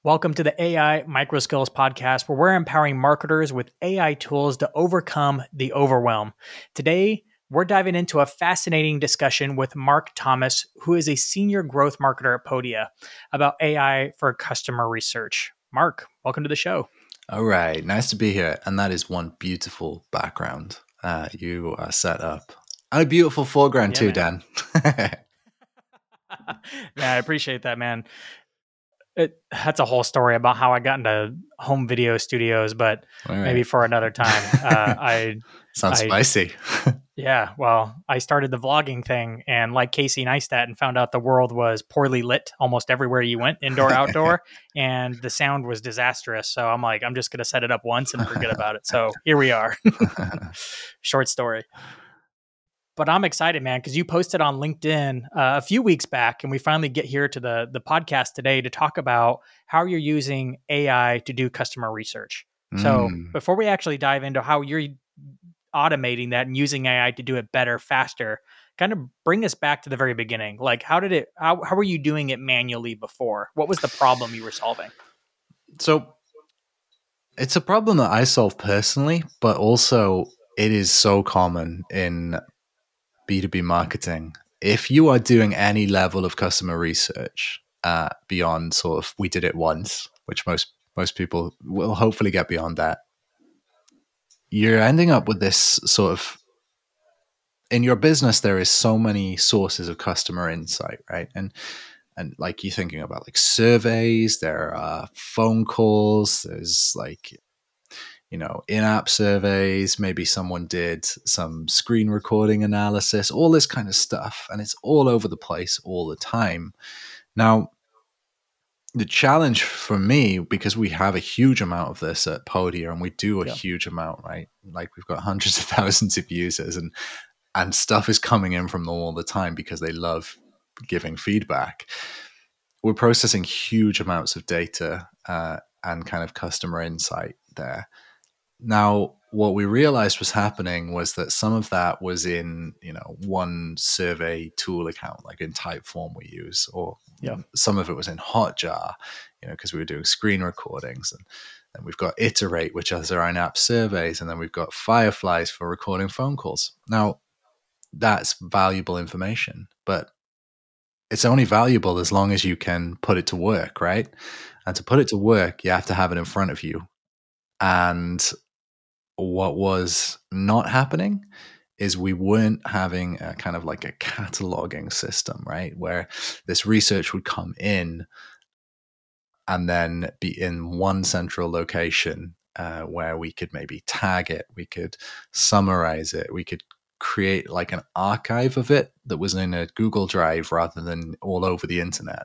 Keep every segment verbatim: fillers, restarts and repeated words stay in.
Welcome to the A I Microskills podcast, where we're empowering marketers with A I tools to overcome the overwhelm. Today, we're diving into a fascinating discussion with Mark Thomas, who is a senior growth marketer at Podia, about A I for customer research. Mark, welcome to the show. All right, nice to be here. And that is one beautiful background uh, you are set up. And a beautiful foreground Yeah, too, man. Dan. Yeah, I appreciate that, man. It, that's a whole story about how I got into home video studios, but All right. maybe for another time. Uh, I, Sounds I, spicy. yeah, well, I started the vlogging thing, and like Casey Neistat, and found out the world was poorly lit almost everywhere you went, indoor, outdoor, and the sound was disastrous. So I'm like, I'm just going to set it up once and forget about it. So here we are. Short story. But I'm excited, man, because you posted on LinkedIn uh, a few weeks back, and we finally get here to the the podcast today to talk about how you're using A I to do customer research. So Mm. before we actually dive into how you're automating that and using A I to do it better, faster, kind of bring us back to the very beginning. Like, how did it? How how were you doing it manually before? What was the problem you were solving? So it's a problem that I solve personally, but also it is so common in B two B marketing. If you are doing any level of customer research uh, beyond sort of we did it once, which most most people will hopefully get beyond that, you're ending up with this sort of in your business. There is so many sources of customer insight, right? And and like you're thinking about like surveys, there are phone calls, there's like you know in-app surveys, maybe someone did some screen recording analysis, all this kind of stuff, and it's all over the place all the time. Now the challenge for me, because we have a huge amount of this at Podia, and we do a Yeah. huge amount, right? Like we've got hundreds of thousands of users, and and stuff is coming in from them all the time because they love giving feedback. We're processing huge amounts of data uh, and kind of customer insight there. Now, what we realized was happening was that some of that was in, you know, one survey tool account, like in Typeform we use, or Yeah. some of it was in Hotjar, you know, because we were doing screen recordings. And then we've got Iterate, which has our in-app surveys, and then we've got Fireflies for recording phone calls. Now, that's valuable information, but it's only valuable as long as you can put it to work, right? And to put it to work, you have to have it in front of you. And what was not happening is we weren't having a kind of like a cataloging system, right? Where this research would come in and then be in one central location uh, where we could maybe tag it, we could summarize it, we could create like an archive of it that was in a Google Drive rather than all over the internet.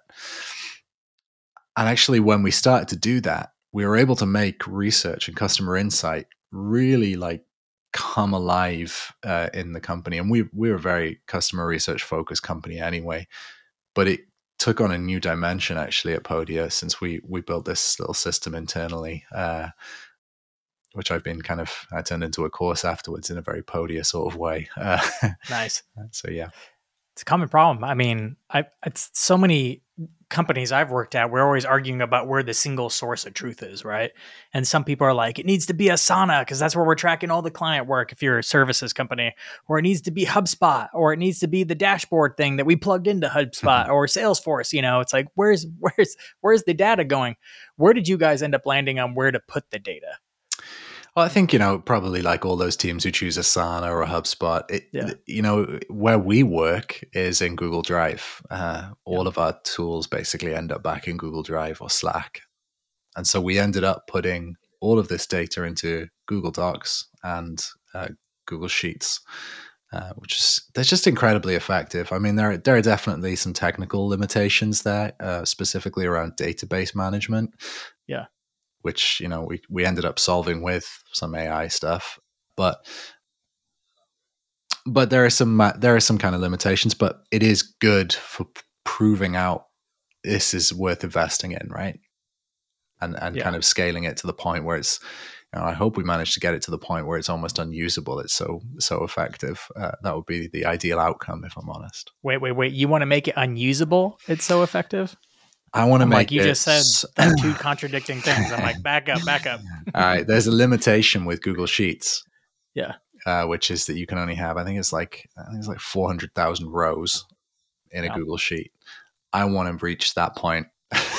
And actually, when we started to do that, we were able to make research and customer insight really like come alive uh, in the company. And we we were a very customer research focused company anyway, but it took on a new dimension actually at Podia since we we built this little system internally, uh, which I've been kind of I turned into a course afterwards in a very Podia sort of way. Uh, Nice. so yeah. It's a common problem. I mean, I it's so many companies I've worked at, we're always arguing about where the single source of truth is, right? And some people are like, it needs to be Asana because that's where we're tracking all the client work if you're a services company, or it needs to be HubSpot, or it needs to be the dashboard thing that we plugged into HubSpot or Salesforce. You know, it's like, where's where's where's the data going? Where did you guys end up landing on where to put the data? Well, I think, you know, probably like all those teams who choose Asana or a HubSpot, it, Yeah. you know, where we work is in Google Drive. Uh, all Yeah. of our tools basically end up back in Google Drive or Slack. And so we ended up putting all of this data into Google Docs and uh, Google Sheets, uh, which is, they're just incredibly effective. I mean, there, there are definitely some technical limitations there, uh, specifically around database management. Yeah. Which, you know, we, we ended up solving with some A I stuff, but but there are some uh, there are some kind of limitations, but it is good for p- proving out this is worth investing in, right? And and Yeah. kind of scaling it to the point where it's, you know, I hope we manage to get it to the point where it's almost unusable. It's so so effective. Uh, that would be the ideal outcome, if I'm honest. Wait, wait, wait. You want to make it unusable? It's so effective? I want to I'm make like, you it. just said that two contradicting things. I'm like, back up, back up. All right. There's a limitation with Google Sheets. Yeah. Uh, which is that you can only have, I think it's like, I think it's like four hundred thousand rows in a Yeah. Google Sheet. I want to reach that point.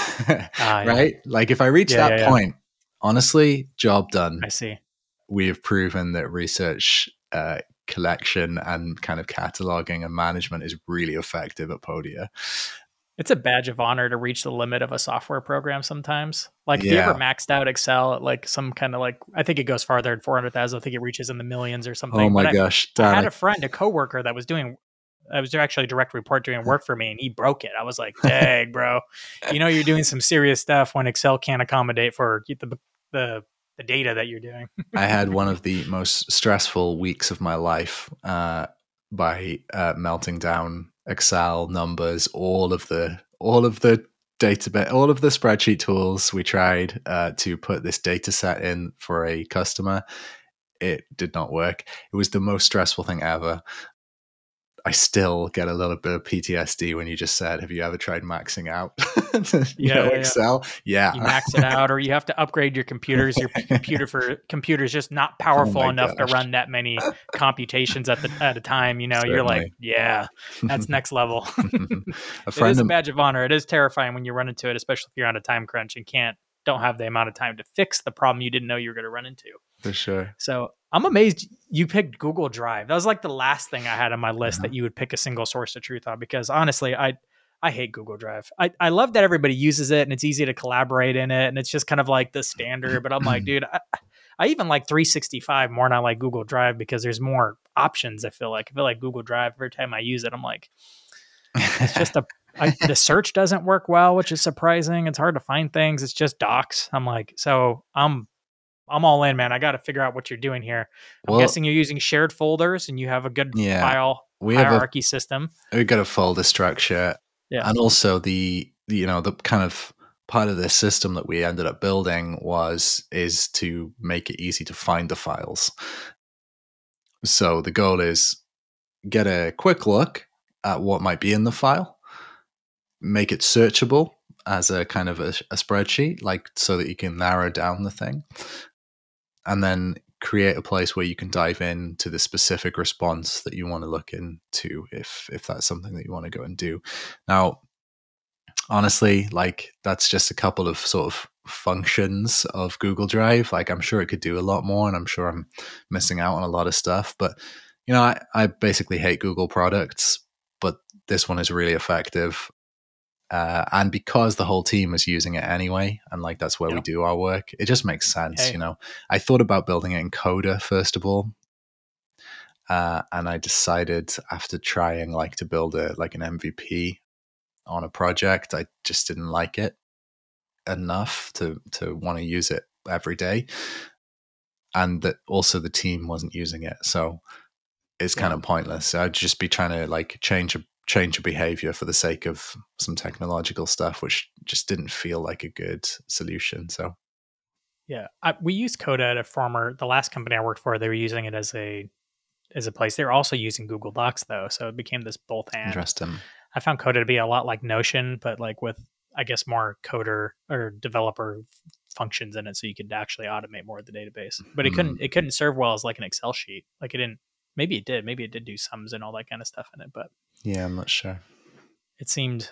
Ah, yeah. Right? Like if I reach Yeah, that yeah, yeah. point, honestly, job done. I see. We have proven that research uh, collection and kind of cataloging and management is really effective at Podia. It's a badge of honor to reach the limit of a software program sometimes. Like, if you ever Yeah. maxed out Excel at like some kind of like, I think it goes farther than four hundred thousand. I think it reaches in the millions or something. Oh my but I, gosh, I Dan, had I- a friend, a coworker that was doing, I was actually a direct report doing work for me, and he broke it. I was like, dang, bro, you know, you're doing some serious stuff when Excel can't accommodate for the, the, the data that you're doing. I had one of the most stressful weeks of my life uh, by uh, melting down Excel numbers, all of the all of the database, all of the spreadsheet tools we tried uh, to put this data set in for a customer. It did not work. It was the most stressful thing ever. I still get a little bit of P T S D when you just said, have you ever tried maxing out you Yeah, know, yeah, yeah. Excel? Yeah. You max it out, or you have to upgrade your computers. Your computer for computer's just not powerful Oh my enough gosh. to run that many computations at the at a time. You know, you're Certainly. like, yeah, that's next level. A It friend is a of badge of honor. It is terrifying when you run into it, especially if you're on a time crunch and can't don't have the amount of time to fix the problem you didn't know you were going to run into. for sure. So I'm amazed you picked Google Drive. That was like the last thing I had on my list Uh-huh. that you would pick a single source of truth on, because honestly, I I hate Google Drive. I, I love that everybody uses it and it's easy to collaborate in it, and it's just kind of like the standard. But I'm like, dude, I, I even like three sixty-five more than I like Google Drive because there's more options. I feel like I feel like Google Drive, every time I use it, I'm like, it's just a I, the search doesn't work well, which is surprising. It's hard to find things. It's just docs. I'm like, so I'm I'm all in, man. I got to figure out what you're doing here. I'm Well, guessing you're using shared folders and you have a good yeah, file we have a hierarchy system. we got a folder structure, Yeah. and also the, the you know the kind of part of this system that we ended up building was is to make it easy to find the files. So the goal is get a quick look at what might be in the file, make it searchable as a kind of a, a spreadsheet, like so that you can narrow down the thing, and then create a place where you can dive into the specific response that you want to look into if if that's something that you want to go and do. Now, honestly, like that's just a couple of sort of functions of Google Drive. Like I'm sure it could do a lot more, and I'm sure I'm missing out on a lot of stuff. But you know, I, I basically hate Google products, but this one is really effective. Uh, and because the whole team is using it anyway, and like that's where Yeah. we do our work, it just makes sense. Hey. You know, I thought about building it in Coda first of all, uh, and I decided after trying like to build a like an M V P on a project, I just didn't like it enough to to want to use it every day, and that also the team wasn't using it, so it's Yeah. kind of pointless. I'd just be trying to like change a change a behavior for the sake of some technological stuff, which just didn't feel like a good solution. So Yeah. I, we used Coda at a former, the last company I worked for, they were using it as a, as a place. They were also using Google Docs though. So it became this both and. interesting. I found Coda to be a lot like Notion, but like with, I guess, more coder or developer functions in it. So you could actually automate more of the database, but it couldn't, Hmm. it couldn't serve well as like an Excel sheet. Like it didn't, maybe it did, maybe it did do sums and all that kind of stuff in it, but Yeah, I'm not sure. it seemed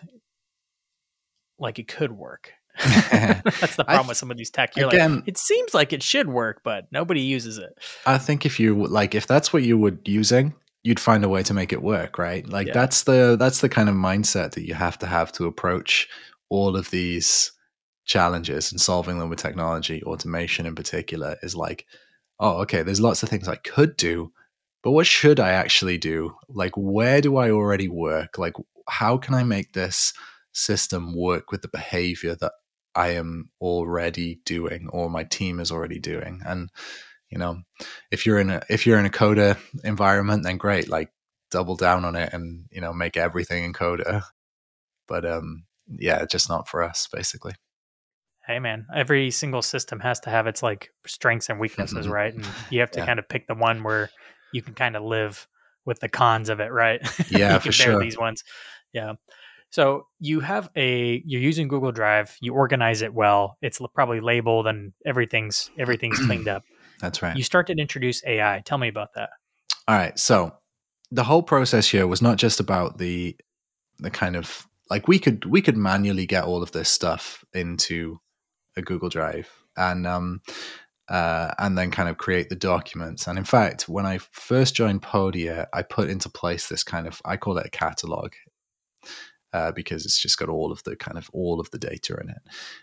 like it could work. That's the problem I, with some of these tech. You're again, like, it seems like it should work, but nobody uses it. I think if you like, if that's what you were using, you'd find a way to make it work, right? Like Yeah. that's the that's the kind of mindset that you have to have to approach all of these challenges and solving them with technology, automation in particular, is like, oh, okay, there's lots of things I could do, but what should I actually do? Like, where do I already work? Like, how can I make this system work with the behavior that I am already doing or my team is already doing? And you know, if you're in a if you're in a Coda environment, then great, like double down on it and, you know, make everything in Coda. But um yeah, just not for us, basically. Hey man, every single system has to have its like strengths and weaknesses, right? And you have to Yeah. kind of pick the one where you can kind of live with the cons of it, right? Yeah, You for can bear sure. these ones. Yeah. So you have a you're using Google Drive. You organize it well. It's l- probably labeled and everything's everything's cleaned up. That's right. You start to introduce A I. Tell me about that. All right. So the whole process here was not just about the the kind of like we could we could manually get all of this stuff into a Google Drive and um uh, and then kind of create the documents. And in fact, when I first joined Podia, I put into place this kind of I call it a catalog uh, because it's just got all of the kind of all of the data in it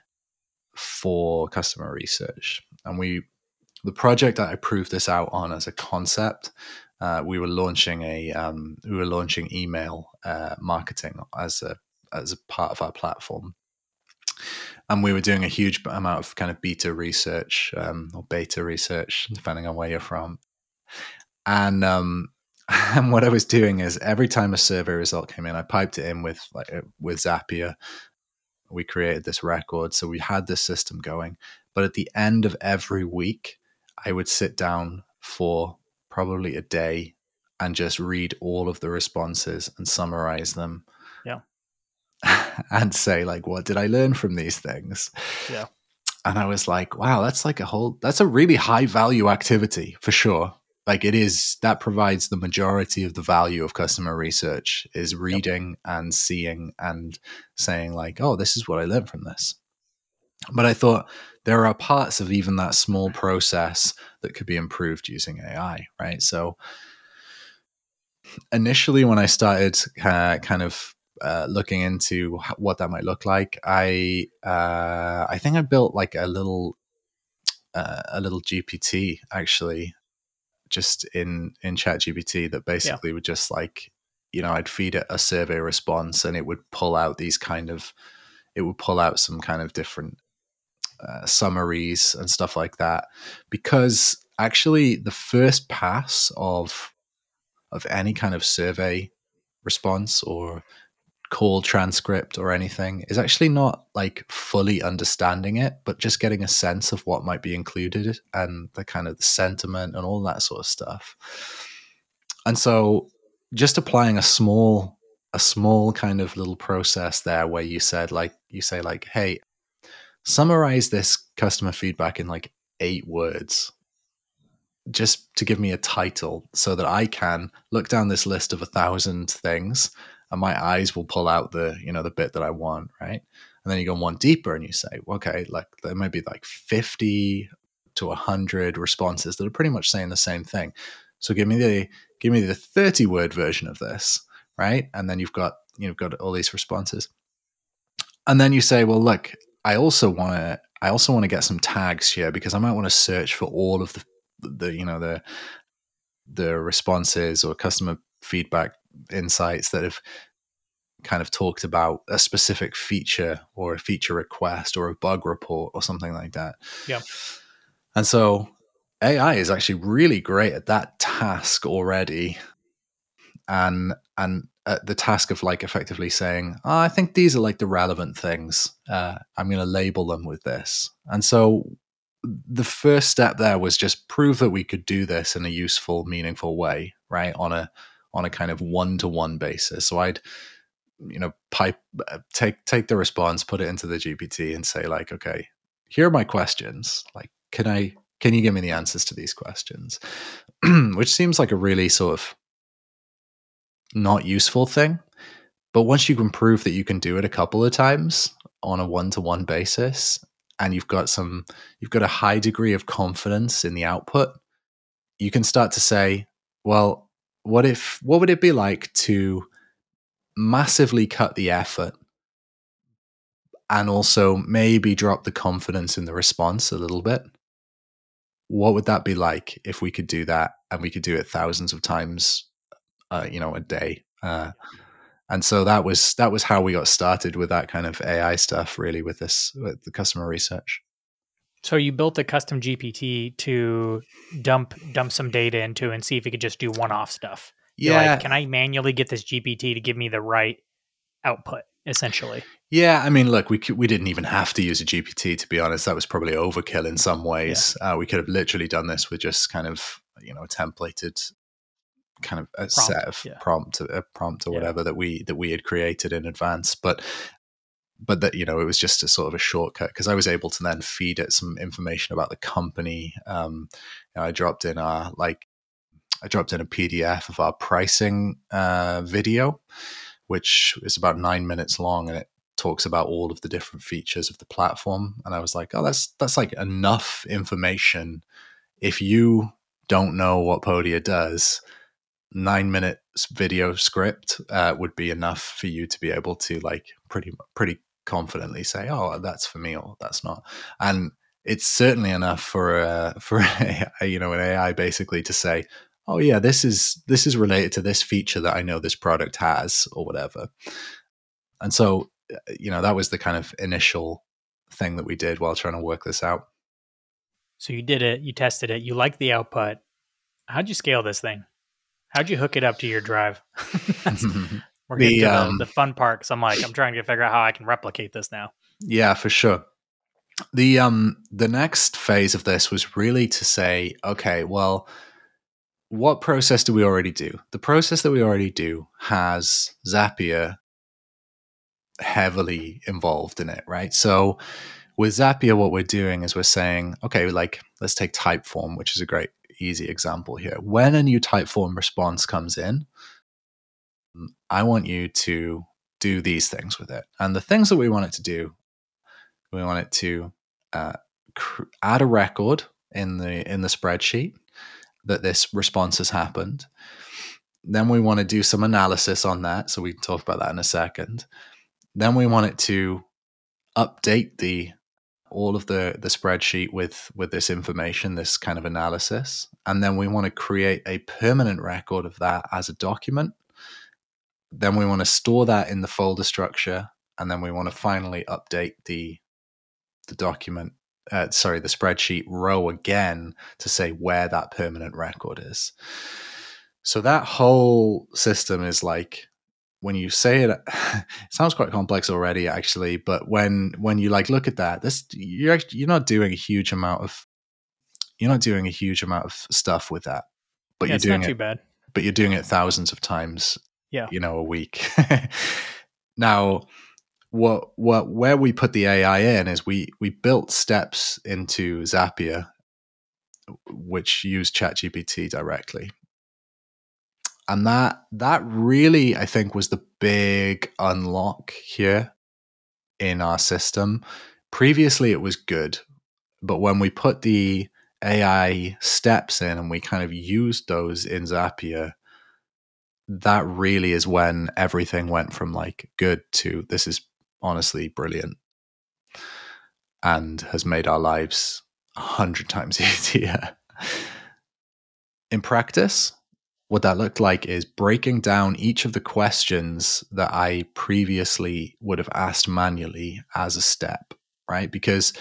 for customer research. And we the project that I proved this out on as a concept. Uh, we were launching a um, we were launching email uh, marketing as a as a part of our platform, and we were doing a huge amount of kind of beta research um, or beta research, depending on where you're from. And um, and what I was doing is every time a survey result came in, I piped it in with like with Zapier. We created this record, so we had this system going. But at the end of every week, I would sit down for probably a day and just read all of the responses and summarize them. Yeah. And say, like, what did I learn from these things? Yeah. And I was like, wow, that's like a whole, that's a really high value activity for sure. Like it is, that provides the majority of the value of customer research is reading yep. and seeing and saying like, oh, this is what I learned from this. But I thought there are parts of even that small process that could be improved using A I, right? So initially when I started uh, kind of uh, looking into what that might look like, I uh, I think I built like a little uh, a little G P T actually, just in in ChatGPT that basically yeah. would just like, you know, I'd feed it a survey response and it would pull out these kind of it would pull out some kind of different uh, summaries and stuff like that, because actually the first pass of of any kind of survey response or call transcript or anything is actually not like fully understanding it, but just getting a sense of what might be included and the kind of the sentiment and all that sort of stuff. And so just applying a small a small kind of little process there where you said like you say like, hey, summarize this customer feedback in like eight words, just to give me a title so that I can look down this list of a thousand things and my eyes will pull out the, you know, the bit that I want, right? And then you go one deeper and you say, okay, like there might be like fifty to one hundred responses that are pretty much saying the same thing. So give me the give me the thirty word version of this, right? And then you've got you've got all these responses. And then you say, well, look, I also want to I also want to get some tags here because I might want to search for all of the the you know the the responses or customer feedback insights that have kind of talked about a specific feature or a feature request or a bug report or something like that. Yeah. And so A I is actually really great at that task already. And and at the task of like effectively saying, oh, I think these are like the relevant things. Uh, I'm going to label them with this. And so the first step there was just prove that we could do this in a useful, meaningful way, right? On a on a kind of one-to-one basis. So I'd, you know, pipe take take the response, put it into the G P T, and say like, okay, here are my questions. Like, can I can you give me the answers to these questions? Which seems like a really sort of not useful thing, but once you can prove that you can do it a couple of times on a one-to-one basis, and you've got some, you've got a high degree of confidence in the output, you can start to say, well, what if, what would it be like to massively cut the effort and also maybe drop the confidence in the response a little bit? What would that be like if we could do that and we could do it thousands of times, uh, you know, a day? Uh, and so that was that was how we got started with that kind of A I stuff, really, with this with the customer research. So you built a custom G P T to dump dump some data into and see if it could just do one-off stuff. You're Yeah. like, can I manually get this G P T to give me the right output, essentially? Yeah, I mean, look, we we didn't even have to use a G P T, to be honest. That was probably overkill in some ways. Yeah. Uh, we could have literally done this with just kind of, you know, templated kind of a Prompt. set of Yeah. prompt, a prompt or Yeah. whatever that we that we had created in advance. But but that, you know, it was just a sort of a shortcut because I was able to then feed it some information about the company. Um, you know, I dropped in our like I dropped in a P D F of our pricing uh, video, which is about nine minutes long, and it talks about all of the different features of the platform. And I was like, oh, that's that's like enough information. If you don't know what Podia does, nine minute video script uh, would be enough for you to be able to like pretty pretty confidently say, oh, that's for me or that's not. And it's certainly enough for uh, for a, you know, an A I basically to say, oh yeah, this is this is related to this feature that I know this product has or whatever. And so, you know, that was the kind of initial thing that we did while trying to work this out. So you did it, you tested it, you liked the output. How'd you scale this thing? How'd you hook it up to your drive? That's, we're getting the to the, um, the fun part because I'm like, I'm trying to figure out how I can replicate this now. Yeah, for sure. The um the next phase of this was really to say, okay, well, what process do we already do? The process that we already do has Zapier heavily involved in it, right? So with Zapier, what we're doing is we're saying, okay, like let's take Typeform, which is a great easy example here. When a new Typeform response comes in, I want you to do these things with it. And the things that we want it to do, we want it to uh, cr- add a record in the in the spreadsheet that this response has happened. Then we want to do some analysis on that, so we can talk about that in a second. Then we want it to update the all of the the spreadsheet with with this information, this kind of analysis, and then we want to create a permanent record of that as a document. Then we want to store that in the folder structure, and then we want to finally update the the document, uh, sorry, the spreadsheet row again to say where that permanent record is. So that whole system is like, when you say it, it sounds quite complex already, actually. But when when you like look at that, this you're actually, you're not doing a huge amount of you're not doing a huge amount of stuff with that, but Yeah, you're it's doing not too it. bad. But you're doing it thousands of times, Yeah. you know, a week. Now, what what where we put the A I in is we we built steps into Zapier, which use ChatGPT directly. And that that really, I think, was the big unlock here in our system. Previously, it was good, but when we put the A I steps in and we kind of used those in Zapier, that really is when everything went from like good to this is honestly brilliant and has made our lives a hundred times easier. In practice, what that looked like is breaking down each of the questions that I previously would have asked manually as a step, right? Because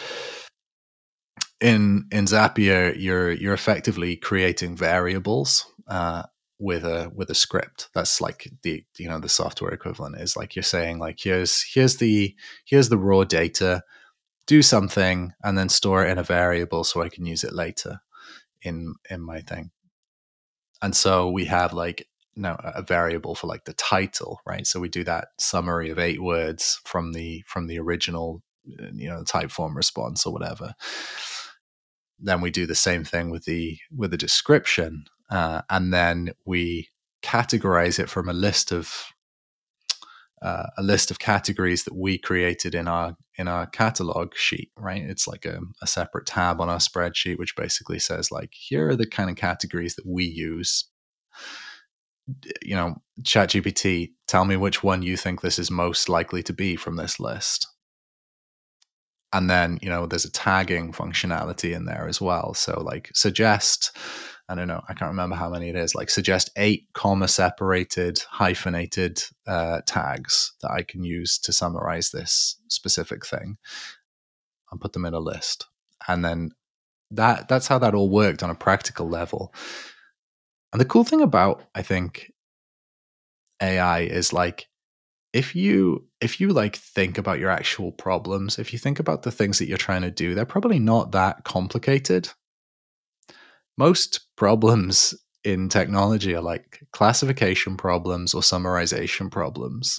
in in Zapier, you're you're effectively creating variables uh, with a with a script. That's like the you know the software equivalent is like you're saying like here's here's the here's the raw data, do something, and then store it in a variable so I can use it later in in my thing. And so we have like no a variable for like the title, right? So we do that summary of eight words from the from the original, you know, Typeform response or whatever. Then we do the same thing with the with the description, uh, and then we categorize it from a list of uh, a list of categories that we created in our in our catalog sheet, right? It's like a, a separate tab on our spreadsheet, which basically says like, here are the kind of categories that we use. You know, ChatGPT, tell me which one you think this is most likely to be from this list. And then, you know, there's a tagging functionality in there as well. So like suggest, I don't know, I can't remember how many it is, like suggest eight comma separated hyphenated uh, tags that I can use to summarize this specific thing and put them in a list. And then that that's how that all worked on a practical level. And the cool thing about, I think, A I is like, if you if you like think about your actual problems, if you think about the things that you're trying to do, they're probably not that complicated. Most problems in technology are like classification problems or summarization problems.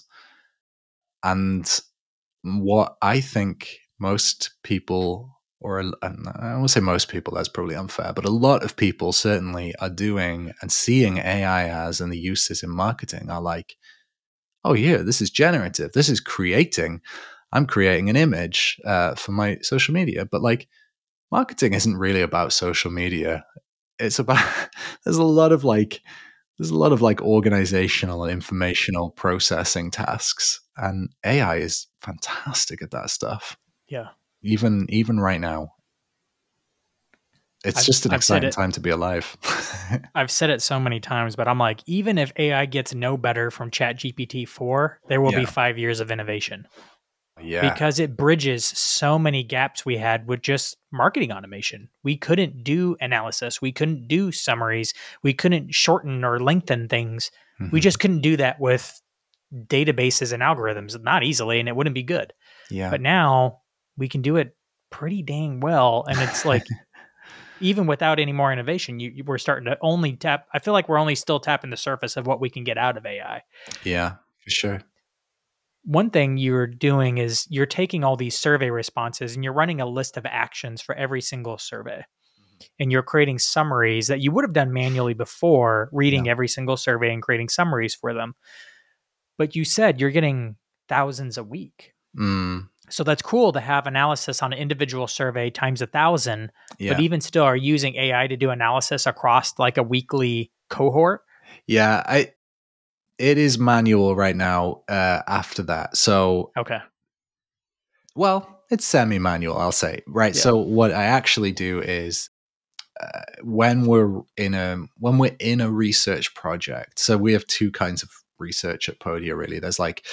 And what I think most people, or I won't say most people, that's probably unfair, but a lot of people certainly are doing and seeing A I as, and the uses in marketing are like, oh yeah, this is generative. This is creating. I'm creating an image uh, for my social media. But like, marketing isn't really about social media. It's about, there's a lot of like, there's a lot of like organizational and informational processing tasks. And A I is fantastic at that stuff. Yeah. Even, even right now. It's I've, just an I've said exciting it. time to be alive. I've said it so many times, but I'm like, even if A I gets no better from ChatGPT four, there will Yeah. be five years of innovation. Yeah. Because it bridges so many gaps we had with just marketing automation. We couldn't do analysis. We couldn't do summaries. We couldn't shorten or lengthen things. Mm-hmm. We just couldn't do that with databases and algorithms, not easily, and it wouldn't be good. Yeah. But now we can do it pretty dang well. And it's like, even without any more innovation, you, you, we're starting to only tap. I feel like we're only still tapping the surface of what we can get out of A I. Yeah, for sure. One thing you're doing is you're taking all these survey responses and you're running a list of actions for every single survey. And you're creating summaries that you would have done manually before, reading Yeah. every single survey and creating summaries for them. But you said you're getting thousands a week. Mm. So that's cool to have analysis on an individual survey times a thousand, Yeah. but even still are using A I to do analysis across like a weekly cohort. Yeah, I it is manual right now uh, after that. So, Okay. well, it's semi-manual, I'll say. Right. Yeah. So what I actually do is uh, when we're in a when we're in a research project. So we have two kinds of research at Podia really. There's like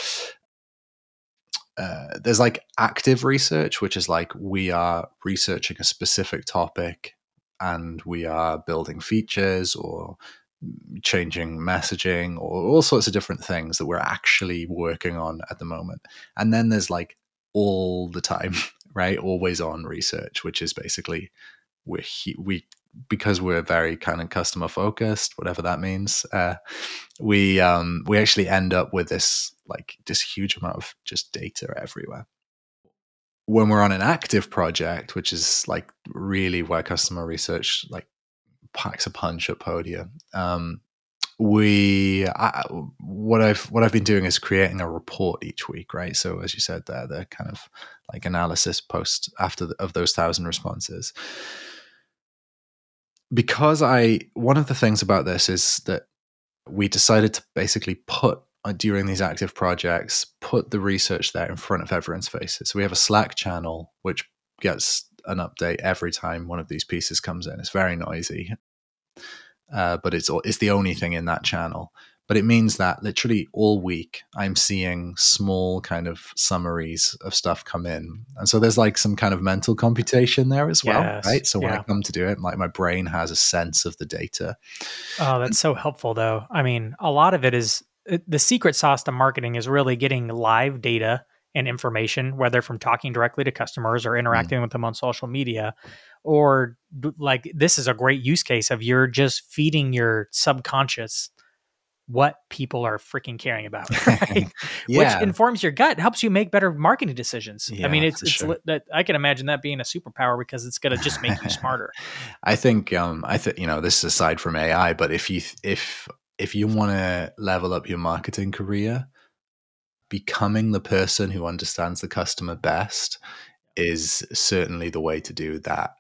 uh, there's like active research, which is like we are researching a specific topic and we are building features or changing messaging or all sorts of different things that we're actually working on at the moment. And then there's like all the time, right? Always on research, which is basically we we because we're very kind of customer focused, whatever that means. Uh, we um, we actually end up with this like this huge amount of just data everywhere. When we're on an active project, which is like really where customer research like packs a punch at Podia. Um, we I, what I've what I've been doing is creating a report each week, right? So as you said, there the kind of like analysis post after the, of those thousand responses. Because I one of the things about this is that we decided to basically put uh, during these active projects put the research there in front of everyone's faces. So we have a Slack channel which gets an update every time one of these pieces comes in. It's very noisy. Uh, but it's it's the only thing in that channel. But it means that literally all week I'm seeing small kind of summaries of stuff come in, and so there's like some kind of mental computation there as well, Yes. right? So when Yeah. I come to do it, like my brain has a sense of the data. Oh, that's so helpful, though. I mean, a lot of it is it, the secret sauce to marketing is really getting live data and information, whether from talking directly to customers or interacting mm. with them on social media, or like this is a great use case of you're just feeding your subconscious what people are freaking caring about, right? Yeah. Which informs your gut, helps you make better marketing decisions. Yeah, I mean, it's it's sure. that I can imagine that being a superpower because it's going to just make you smarter. I think um I think you know, this is aside from A I, but if you if if you want to level up your marketing career, becoming the person who understands the customer best is certainly the way to do that.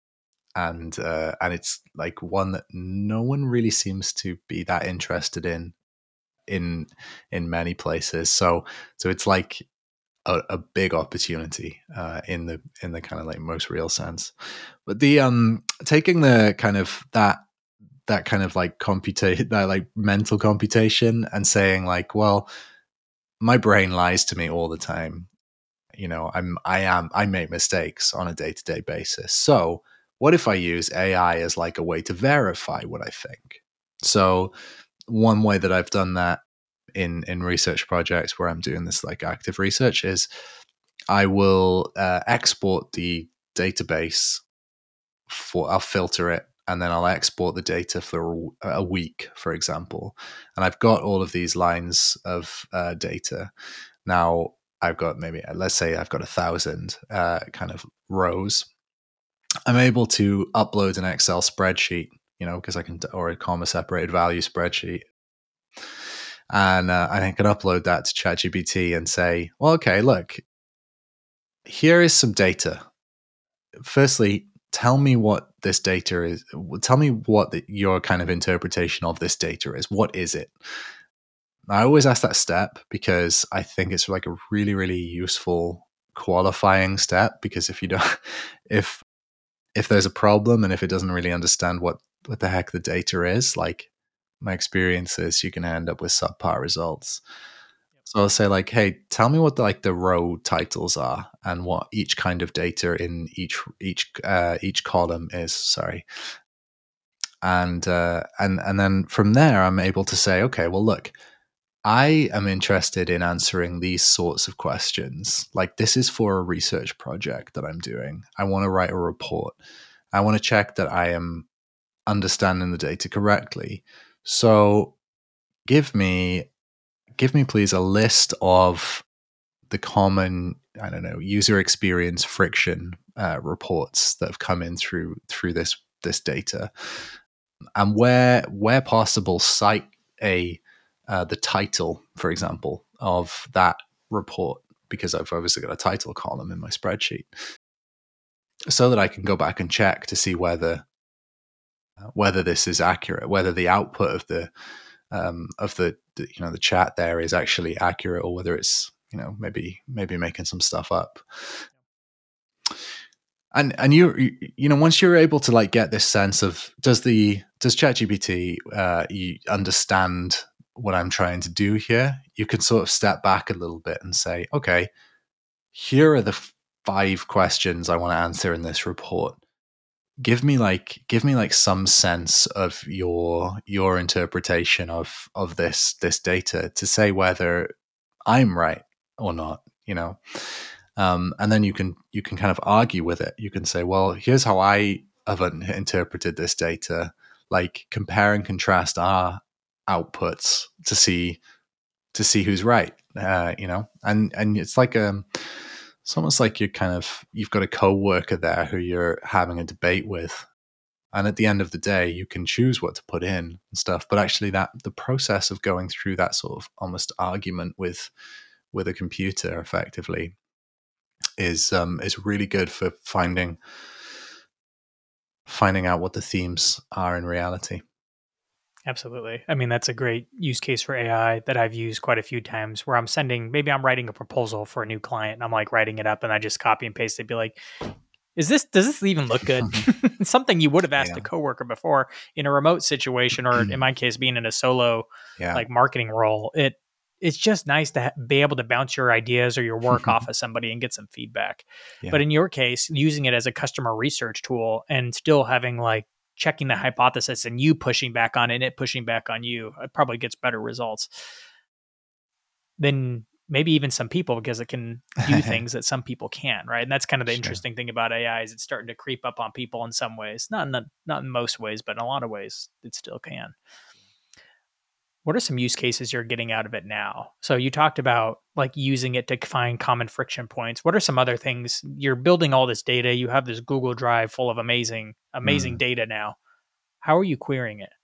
And uh, and it's like one that no one really seems to be that interested in in in many places. So so it's like a, a big opportunity uh, in the in the kind of like most real sense. But the um taking the kind of that that kind of like computation that like mental computation and saying like, well, my brain lies to me all the time. You know, I'm I am I make mistakes on a day-to-day basis. So what if I use A I as like a way to verify what I think? So one way that I've done that in in research projects where I'm doing this like active research is I will uh, export the database for I'll filter it and then I'll export the data for a week, for example. And I've got all of these lines of uh, data. Now I've got maybe, let's say I've got a thousand uh, kind of rows. I'm able to upload an Excel spreadsheet, you know, because I can, or a comma separated value spreadsheet. And uh, I can upload that to ChatGPT and say, well, okay, look, here is some data. Firstly, tell me what this data is. Tell me what the, your kind of interpretation of this data is. What is it? I always ask that step because I think it's like a really, really useful qualifying step, because if you don't, if, if there's a problem and if it doesn't really understand what, what the heck the data is, like my experience is you can end up with subpar results. So I'll say like, hey, tell me what the, like the row titles are and what each kind of data in each each uh, each column is. Sorry, and uh, and and then from there, I'm able to say, okay, well, look, I am interested in answering these sorts of questions. Like, this is for a research project that I'm doing. I want to write a report. I want to check that I am understanding the data correctly. So, give me. Give me, please, a list of the common, I don't know, user experience friction uh, reports that have come in through through this this data, and where where possible, cite a uh, the title, for example, of that report, because I've obviously got a title column in my spreadsheet, so that I can go back and check to see whether uh, whether this is accurate, whether the output of the um, of the, the you know the chat there is actually accurate, or whether it's you know maybe maybe making some stuff up. And and you you know once you're able to like get this sense of does the does ChatGPT uh, you understand what I'm trying to do here, you can sort of step back a little bit and say, okay, here are the five questions I want to answer in this report. Give me like give me like some sense of your your interpretation of of this this data to say whether I'm right or not, you know. Um, and then you can you can kind of argue with it. You can say, well, here's how I have interpreted this data. Like, compare and contrast our outputs to see to see who's right. Uh, you know, and and it's like a it's almost like you're kind of you've got a co-worker there who you're having a debate with. And at the end of the day, you can choose what to put in and stuff. But actually, that the process of going through that sort of almost argument with with a computer effectively is um, is really good for finding finding out what the themes are in reality. Absolutely. I mean, that's a great use case for A I that I've used quite a few times, where I'm sending, maybe I'm writing a proposal for a new client and I'm like writing it up and I just copy and paste it, be like, is this, does this even look good? Something you would have asked yeah. a coworker before in a remote situation, or in my case, being in a solo yeah. like marketing role. It, it's just nice to ha- be able to bounce your ideas or your work off of somebody and get some feedback. Yeah. But in your case, using it as a customer research tool and still having like checking the hypothesis and you pushing back on it and it pushing back on you, it probably gets better results than maybe even some people, because it can do things that some people can't, right? And that's kind of the sure. interesting thing about A I, is it's starting to creep up on people in some ways, not in the, not in most ways, but in a lot of ways it still can. What are some use cases you're getting out of it now? So you talked about like using it to find common friction points. What are some other things? You're building all this data. You have this Google Drive full of amazing, amazing mm. data now. How are you querying it?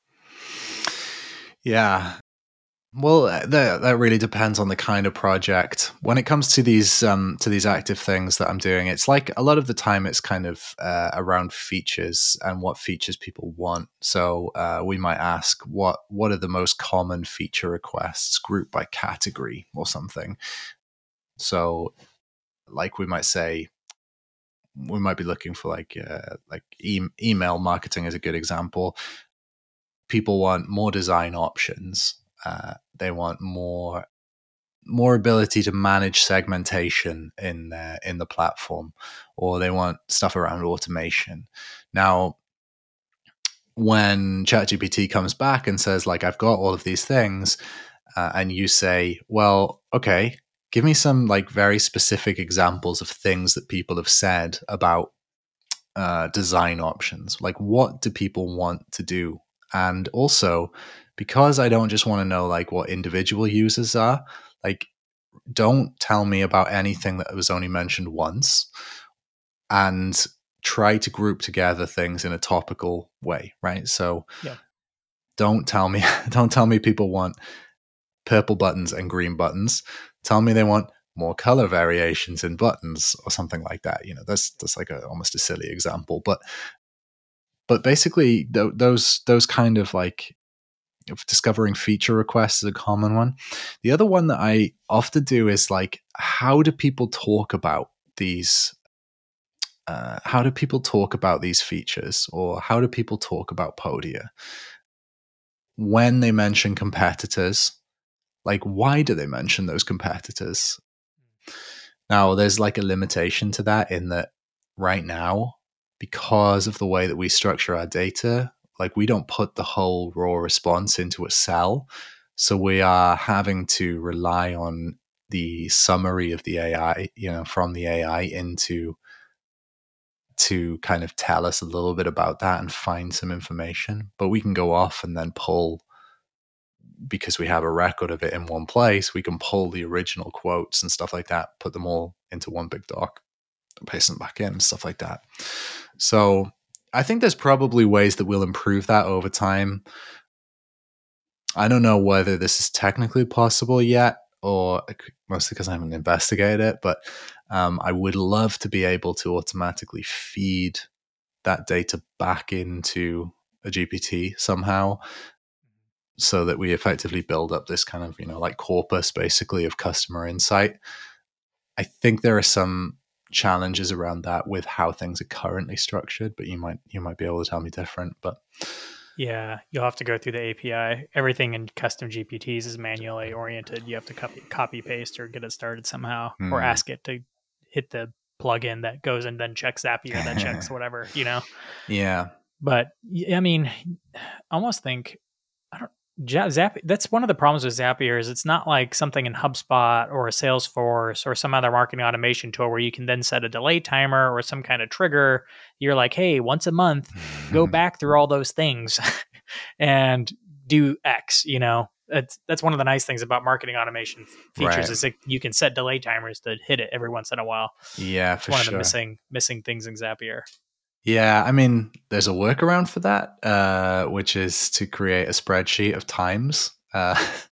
Yeah. Well, that that really depends on the kind of project. When it comes to these um, to these active things that I'm doing, it's like a lot of the time it's kind of uh, around features and what features people want. So uh, we might ask what what are the most common feature requests grouped by category or something. So, like we might say, we might be looking for like uh, like e- email marketing is a good example. People want more design options. Uh, they want more more ability to manage segmentation in uh, in the platform, or they want stuff around automation. Now, when ChatGPT comes back and says, like, I've got all of these things, uh, and you say, well, okay, give me some like very specific examples of things that people have said about uh, design options. Like, what do people want to do? And also, because I don't just want to know like what individual users are, like, don't tell me about anything that was only mentioned once, and try to group together things in a topical way, right? So Yeah. don't tell me don't tell me people want purple buttons and green buttons. Tell me they want more color variations in buttons or something like that. You know, that's that's like a almost a silly example, but but basically th- those those kind of like discovering feature requests is a common one. The other one that I often do is like, how do people talk about these uh, how do people talk about these features, or how do people talk about Podia when they mention competitors? Like, why do they mention those competitors? Now, there's like a limitation to that in that right now, because of the way that we structure our data, like we don't put the whole raw response into a cell. So we are having to rely on the summary of the A I, you know, from the A I into to kind of tell us a little bit about that and find some information. But we can go off and then pull, because we have a record of it in one place, we can pull the original quotes and stuff like that, put them all into one big doc, paste them back in and stuff like that. So I think there's probably ways that we'll improve that over time. I don't know whether this is technically possible yet, or mostly because I haven't investigated it, but um, I would love to be able to automatically feed that data back into a G P T somehow, so that we effectively build up this kind of, you know, like corpus basically of customer insight. I think there are some challenges around that with how things are currently structured, but you might you might be able to tell me different. But Yeah, you'll have to go through the A P I. Everything in custom G P Ts is manually oriented. You have to copy copy paste or get it started somehow, or hmm. ask it to hit the plugin that goes and then checks Zapier, that checks whatever, you know. Yeah. But I mean, I almost think I don't Zapier. That's one of the problems with Zapier is it's not like something in HubSpot or a Salesforce or some other marketing automation tool where you can then set a delay timer or some kind of trigger. You're like, hey, once a month, go back through all those things and do X. You know, that's that's one of the nice things about marketing automation features Right. is that you can set delay timers to hit it every once in a while. Yeah, It's for one of the sure. missing missing things in Zapier. Yeah, I mean, there's a workaround for that, uh, which is to create a spreadsheet of times, uh,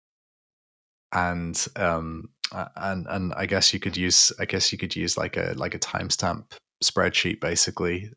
and um, and and I guess you could use, I guess you could use like a like a timestamp spreadsheet, basically.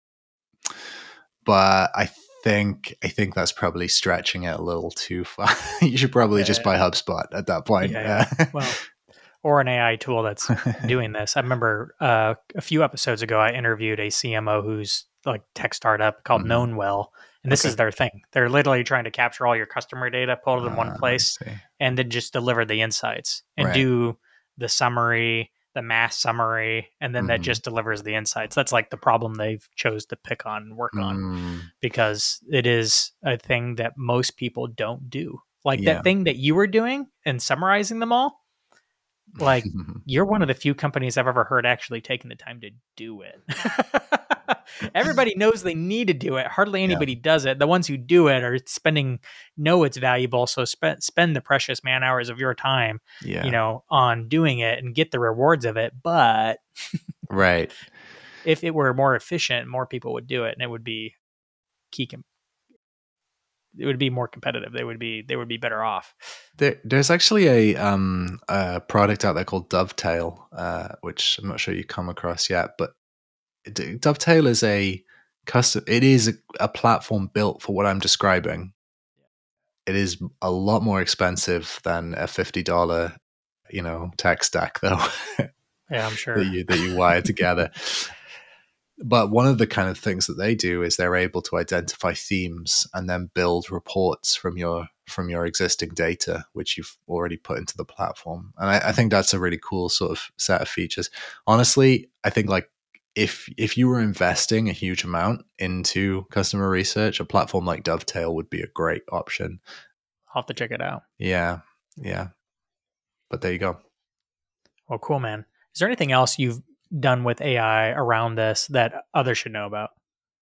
But I think I think that's probably stretching it a little too far. You should probably Yeah, just yeah, buy HubSpot at that point. yeah, yeah. Well, or an A I tool that's doing this. I remember uh, a few episodes ago, I interviewed a C M O who's like tech startup called Mhm. Knownwell, and this Okay. is their thing. They're literally trying to capture all your customer data, pull it in one Uh, I place, see. and then just deliver the insights and Right. do the summary, the mass summary, and then that Mhm. just delivers the insights. That's like the problem they've chose to pick on and work on Mm, because it is a thing that most people don't do. Like yeah. that thing that you were doing and summarizing them all, like you're one of the few companies I've ever heard actually taking the time to do it. Everybody knows they need to do it. Hardly Yeah. anybody does it. The ones who do it are spending know it's valuable, so spend spend the precious man hours of your time, you Yeah. know, on doing it and get the rewards of it. But Right. if it were more efficient, more people would do it, and it would be key. Com- it would be more competitive. They would be they would be better off. There, there's actually a um a product out there called Dovetail, uh, which I'm not sure you've come across yet, but D- Dovetail is a custom. It is a, a platform built for what I'm describing. It is a lot more expensive than a fifty dollar, you know, tech stack though Yeah, I'm that sure. you that you wire together. But one of the kind of things that they do is they're able to identify themes and then build reports from your from your existing data, which you've already put into the platform. And I, I think that's a really cool sort of set of features. Honestly, I think like if if you were investing a huge amount into customer research, a platform like Dovetail would be a great option. I'll have to check it out. Yeah, yeah. But there you go. Well, cool, man. Is there anything else you've done with A I around this that others should know about?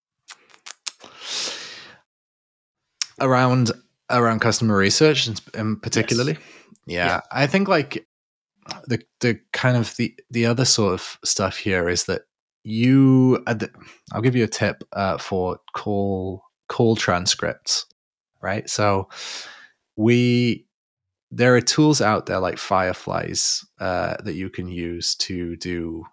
Around around customer research, and particularly, yes. yeah, yeah, I think like the the kind of the the other sort of stuff here is that you. Uh, the, I'll give you a tip uh, for call call transcripts, right? So we there are tools out there like Fireflies uh, that you can use to do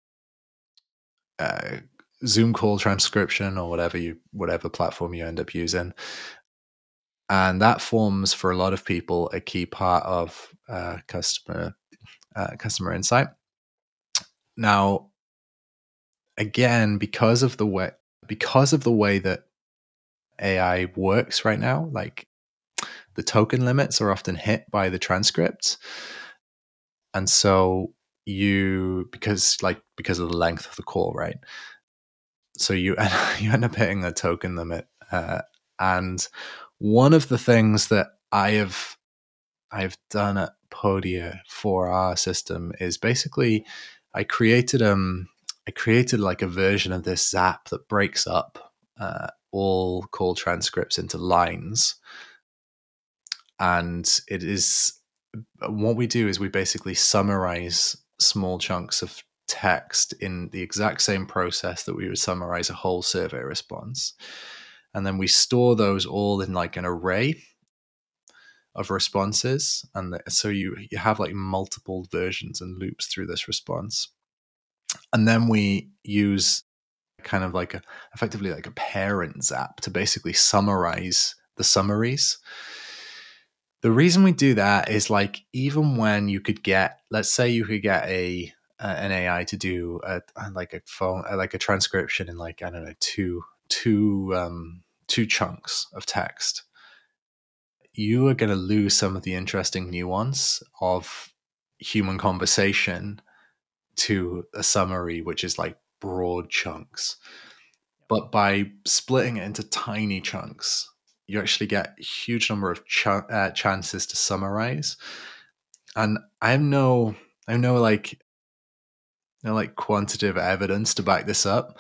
uh, Zoom call transcription or whatever you whatever platform you end up using, and that forms for a lot of people a key part of uh, customer uh, customer insight. Now, again, because of the way because of the way that A I works right now, like the token limits are often hit by the transcripts, and so you because like because of the length of the call, right? So you you end up hitting a token limit, uh, and one of the things that I have I've done at Podia for our system is basically I created um I created like a version of this Zap that breaks up uh, all call transcripts into lines, and it is what we do is we basically summarize small chunks of text in the exact same process that we would summarize a whole survey response, and then we store those all in like an array of responses, and the, so you you have like multiple versions and loops through this response, and then we use kind of like a effectively like a parent Zap to basically summarize the summaries. The reason we do that is like even when you could get, let's say you could get a uh, an A I to do a, like a phone like a transcription in like I don't know two two um two chunks of text, you are going to lose some of the interesting nuance of human conversation to a summary, which is like broad chunks. But by splitting it into tiny chunks, you actually get a huge number of ch- uh, chances to summarize. And I have no, I have no like, no like quantitative evidence to back this up,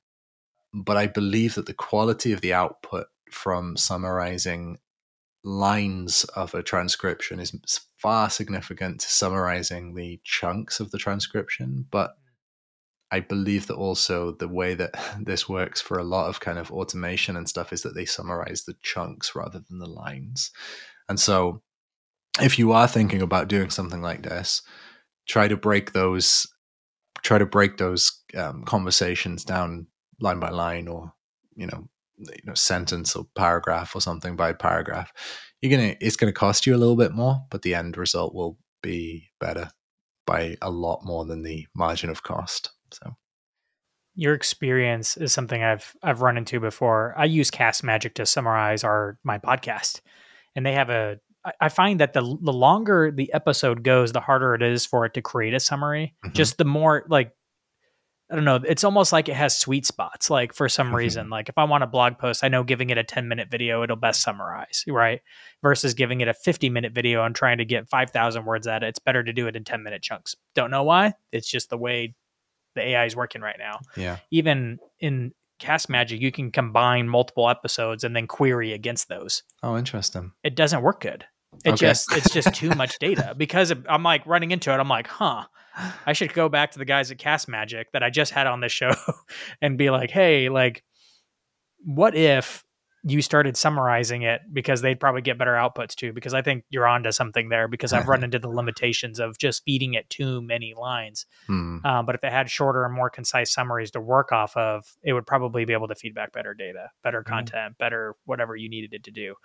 but I believe that the quality of the output from summarizing lines of a transcription is far significant to summarizing the chunks of the transcription. But I believe that also the way that this works for a lot of kind of automation and stuff is that they summarize the chunks rather than the lines. And so if you are thinking about doing something like this, try to break those try to break those um, conversations down line by line, or you know you know sentence or paragraph or something by paragraph. You're gonna it's gonna cost you a little bit more, but the end result will be better by a lot more than the margin of cost. So Your experience is something I've I've run into before. I use Cast Magic to summarize our my podcast, and they have a. I I find that the the longer the episode goes, the harder it is for it to create a summary. mhm. Just the more like I don't know. It's almost like it has sweet spots. Like for some reason, like if I want a blog post, I know giving it a ten minute video, it'll best summarize, right? Versus giving it a fifty minute video and trying to get five thousand words at it. It's better to do it in ten minute chunks. Don't know why. It's just the way the A I is working right now. Yeah. Even in Cast Magic, you can combine multiple episodes and then query against those. Oh, interesting. It doesn't work good. It Okay. just it's just too much data because I'm like running into it. I'm like, huh, I should go back to the guys at Cast Magic that I just had on this show and be like, hey, like, what if you started summarizing it, because they'd probably get better outputs too. Because I think you're onto something there, because I've run into the limitations of just feeding it too many lines. Hmm. Um, but if it had shorter and more concise summaries to work off of, it would probably be able to feed back better data, better content, better whatever you needed it to do.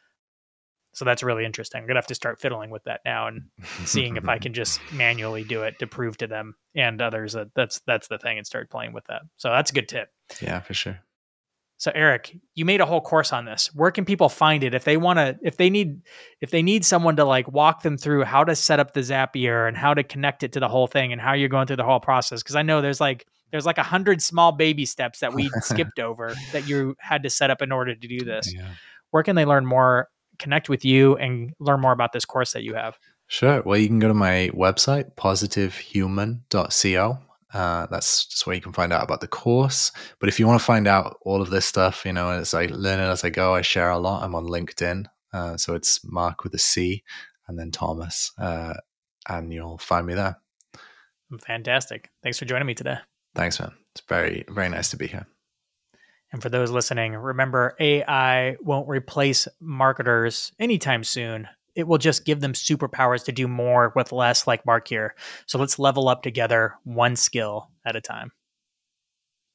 So that's really interesting. I'm gonna have to start fiddling with that now and seeing if I can just manually do it to prove to them and others that that's that's the thing, and start playing with that. So that's a good tip. Yeah, for sure. So Eric, you made a whole course on this. Where can people find it if they want to? If they need, if they need someone to like walk them through how to set up the Zapier and how to connect it to the whole thing and how you're going through the whole process? Because I know there's like there's like a hundred small baby steps that we skipped over that you had to set up in order to do this. Yeah. Where can they learn more, connect with you, and learn more about this course that you have? Sure. Well, you can go to my website, positive human dot co. Uh, that's just where you can find out about the course. But if you want to find out all of this stuff, you know, as I learn it as I go, I share a lot. I'm on LinkedIn. Uh, so it's Mark with a C and then Thomas. Uh, and you'll find me there. Fantastic. Thanks for joining me today. Thanks, man. It's very, very nice to be here. And for those listening, remember A I won't replace marketers anytime soon. It will just give them superpowers to do more with less, like Mark here. So let's level up together, one skill at a time.